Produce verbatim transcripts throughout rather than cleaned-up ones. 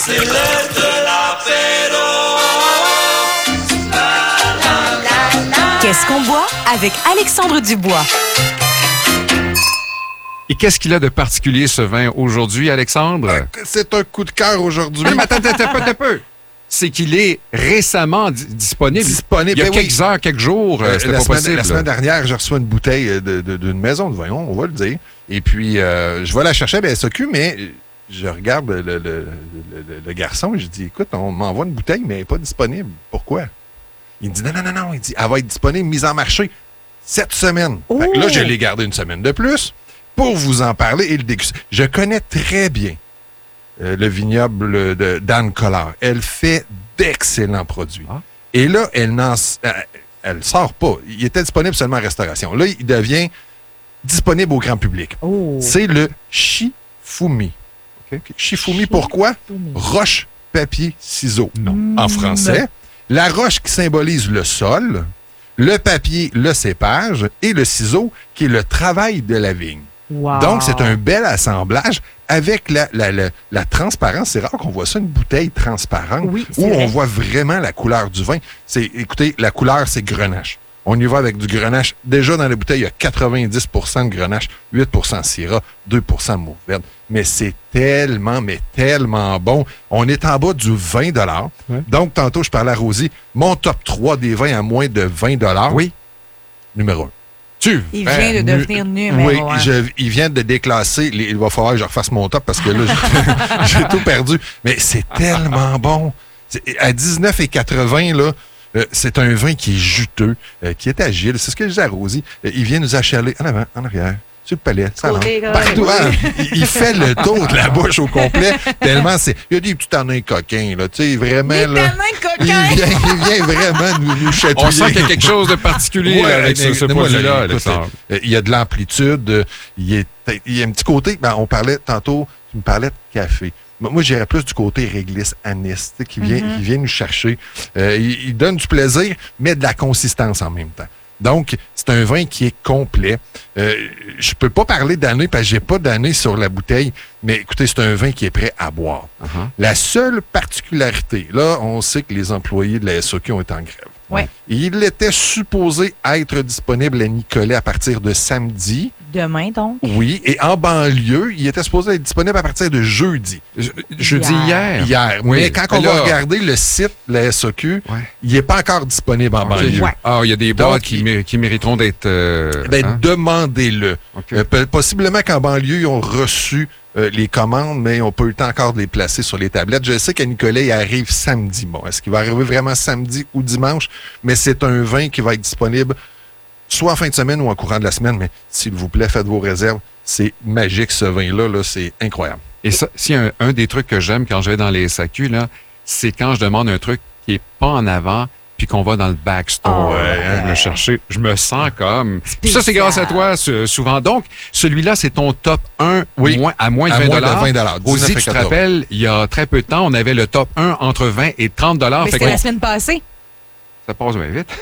c'est l'heure de l'apéro. Qu'est-ce qu'on boit avec Alexandre Dubois? Et qu'est-ce qu'il a de particulier, ce vin, aujourd'hui, Alexandre? Euh, C'est un coup de cœur aujourd'hui. Ah, mais attends, attends, attends, attends un peu. C'est qu'il est récemment di- disponible. Disponible, Il y a ben quelques oui. heures, quelques jours, euh, Euh, c'était la, pas semaine, possible. la semaine dernière, j'ai reçu une bouteille de, de- d'une maison de vin, on va le dire. Et puis, euh, je vais la chercher à la S A Q, mais je regarde le, le- le- le- le garçon et je dis, écoute, on m'envoie une bouteille, mais elle n'est pas disponible. Pourquoi? Il me dit, non, non, non, non. Il dit, elle va être disponible, mise en marché cette semaine. Fait que là, je l'ai gardé une semaine de plus pour vous en parler et le déguster. Je connais très bien euh, le vignoble de d'Anne Collard. Elle fait d'excellents produits. Ah. Et là, elle n'en euh, elle sort pas. Il était disponible seulement en restauration. Là, il devient disponible au grand public. Oh. C'est le Shifumi. OK? Shifumi, pourquoi? Roche, papier, ciseaux. Non. En français. La roche qui symbolise le sol, le papier, le cépage, et le ciseau qui est le travail de la vigne. Wow. Donc, c'est un bel assemblage avec la, la, la, la transparence. C'est rare qu'on voit ça, une bouteille transparente, Oui, c'est où vrai. on voit vraiment la couleur du vin. C'est, écoutez, la couleur, c'est grenache. On y va avec du grenache. Déjà, dans la bouteille, il y a quatre-vingt-dix pour cent de grenache, huit pour cent syrah, deux pour cent mauve verte. Mais c'est tellement, mais tellement bon. On est en bas du vingt dollars. Ouais. Donc, tantôt, je parlais à Rosie. Mon top trois des vins à moins de vingt dollars. Oui. Numéro un. Tu Il fais vient de nu- devenir numéro Oui, un. je- il vient de déclasser. les- il va falloir que je refasse mon top parce que là, j'ai j'ai tout perdu. Mais c'est tellement bon. C'est- à dix-neuf et quatre-vingts, là, euh, c'est un vin qui est juteux, euh, qui est agile. C'est ce que je disais à Rosie. Euh, il vient nous achaler en avant, en arrière, sur le palais, ça Côté, rentre, partout. côté. Hein, il, il fait le tour de la bouche au complet. Tellement c'est. Il y a des petits tanins coquins, là. Tu sais, vraiment, Des là. tanins Il coquins! vient, il vient vraiment nous, nous chatouiller. On sent qu'il y a quelque chose de particulier Ouais, avec ce, ce mais moi, produit-là, là, écoute, Alexandre. euh, il y a de l'amplitude. euh, Il, est- il y a un petit côté. Ben, on parlait tantôt, tu me parlais de café. Moi, moi, j'irais plus du côté réglisse, anis, tu sais, qui vient, Mm-hmm. qui vient nous chercher. Euh, il, il donne du plaisir, mais de la consistance en même temps. Donc, c'est un vin qui est complet. Euh, je peux pas parler d'année parce que j'ai pas d'année sur la bouteille, mais écoutez, c'est un vin qui est prêt à boire. Uh-huh. La seule particularité, là, on sait que les employés de la S A Q ont été en grève. Ouais. Il était supposé être disponible à Nicolet à partir de samedi. Demain, donc. Oui. Et en banlieue, il était supposé être disponible à partir de jeudi. Je, je dis hier. Hier. Oui. Mais quand on Mais là- va regarder le site de la S A Q, Ouais. il n'est pas encore disponible en banlieue. Ouais. Ah, il y a des boîtes Donc, qui, il- mé- qui mériteront d'être... euh, Ben, hein? demandez-le. OK. Euh, pe- possiblement qu'en banlieue, ils ont reçu euh, les commandes, mais ils n'ont pas eu le temps encore de les placer sur les tablettes. Je sais qu'à Nicolet, il arrive samedi. Bon, est-ce qu'il va arriver vraiment samedi ou dimanche? Mais c'est un vin qui va être disponible soit en fin de semaine ou en courant de la semaine. Mais s'il vous plaît, faites vos réserves. C'est magique, ce vin-là. Là, c'est incroyable. Et ça, si un, un des trucs que j'aime quand je vais dans les S A Q, là, c'est quand je demande un truc qui est pas en avant, puis qu'on va dans le backstore Oh, euh, ouais. le chercher. Je me sens comme... Puis ça, c'est Spécial. grâce à toi, ce- souvent. Donc, celui-là, c'est ton top un Oui. moins, à moins de À vingt moins de vingt dollars, Aussi, dix-neuf et tu te quatorze. rappelles, il y a très peu de temps, on avait le top un entre vingt et trente dollars. Mais Fait c'était que la semaine passée. ça passe bien vite.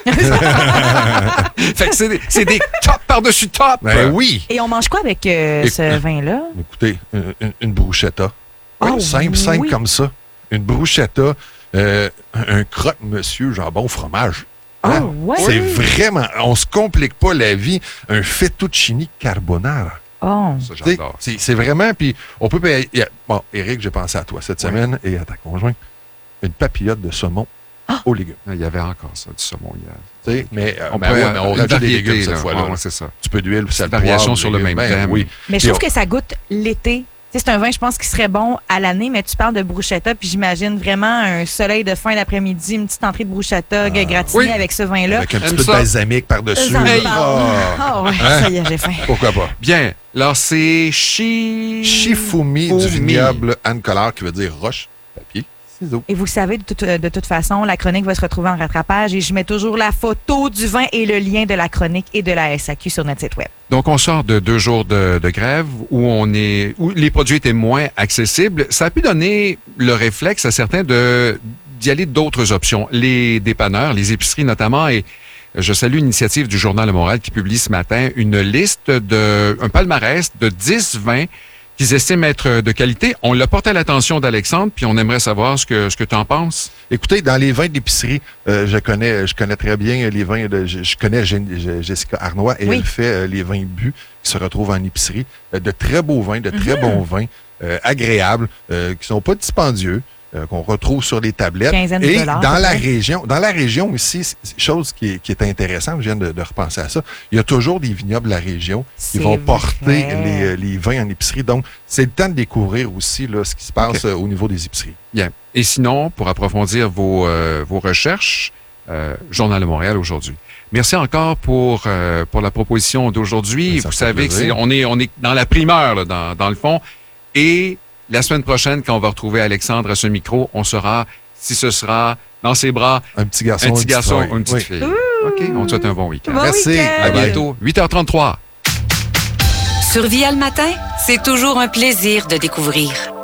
Fait que c'est des, c'est des top par-dessus top. Ben oui. Et on mange quoi avec euh, Et- ce vin-là? Écoutez, une, une- une bruschetta. Oh, simple, simple oui. comme ça. Une bruschetta, euh, un un croque-monsieur jambon fromage. Hein? Oh, ouais. C'est vraiment... On se complique pas la vie. Un fettuccine carbonara. Oh. Ça, Tu sais, j'adore. C'est c'est vraiment... Puis on peut... payer- il y a- Bon, Éric, j'ai pensé à toi cette semaine et à ta conjointe. Une papillote de saumon aux légumes. Il y avait encore ça, du saumon hier. Tu sais, mais, euh, On, ben peut, ouais, mais on une rajoute des variété, légumes cette là. fois-là. Ouais, ouais, c'est ça. Un petit peu d'huile, sel, variation poivre, sur le légumes. même Ben thème. Oui. Mais je Puis trouve on- que ça goûte l'été. Tu sais, c'est un vin, je pense, qui serait bon à l'année, mais tu parles de bruschetta, puis j'imagine vraiment un soleil de fin d'après-midi, une petite entrée de bruschetta gratinée oui. avec ce vin-là. Avec un petit Aime peu de ça. balsamique par-dessus. Ça me là. parle. Ah, Ah ouais, Hein? ça y est, j'ai faim. pourquoi pas? Bien. Alors, c'est Chi... Shifumi du Fumi. vignoble Anne Collard, qui veut dire roche, papier, ciseaux. Et vous le savez, de toute, de toute façon, la chronique va se retrouver en rattrapage et je mets toujours la photo du vin et le lien de la chronique et de la S A Q sur notre site web. Donc, on sort de deux jours de, de grève où on est, où les produits étaient moins accessibles. Ça a pu donner le réflexe à certains de, d'y aller d'autres options. Les dépanneurs, les épiceries notamment, et je salue l'initiative du Journal de Montréal qui publie ce matin une liste de, un palmarès de dix vins qu'ils estiment être de qualité. On le porte à l'attention d'Alexandre, puis on aimerait savoir ce que, ce que tu en penses. Écoutez, dans les vins d'épicerie, euh, je connais je connais très bien les vins de je, je connais Jen- Jessica Arnois et Oui. elle fait euh, les vins bu qui se retrouvent en épicerie. Euh, de très beaux vins, de très Mhm. bons vins, euh, agréables, euh, qui sont pas dispendieux, euh, qu'on retrouve sur les tablettes. Quinzaine de Et dollars, dans la peut-être. région, dans la région aussi, c'est- c'est chose qui est, qui est intéressante, je viens de, de repenser à ça. Il y a toujours des vignobles de la région qui C'est vont porter vrai. les, euh, les vins en épicerie. Donc, c'est le temps de découvrir aussi là, ce qui se passe euh, au niveau des épiceries. Bien. Et sinon, pour approfondir vos, euh, vos recherches, euh, Journal de Montréal aujourd'hui. Merci encore pour, euh, pour la proposition d'aujourd'hui. Ça Vous fait savez que plaisir. c'est, on est, on est dans la primeur, là, dans, dans le fond. Et la semaine prochaine, quand on va retrouver Alexandre à ce micro, on saura si ce sera dans ses bras Un petit garçon, un une petit petite garçon fille. ou une petite Oui. fille. OK, on te souhaite un bon week-end. Bon Merci. week-end. À Bye-bye. bientôt. huit heures trente-trois. Sur Via le matin, c'est toujours un plaisir de découvrir.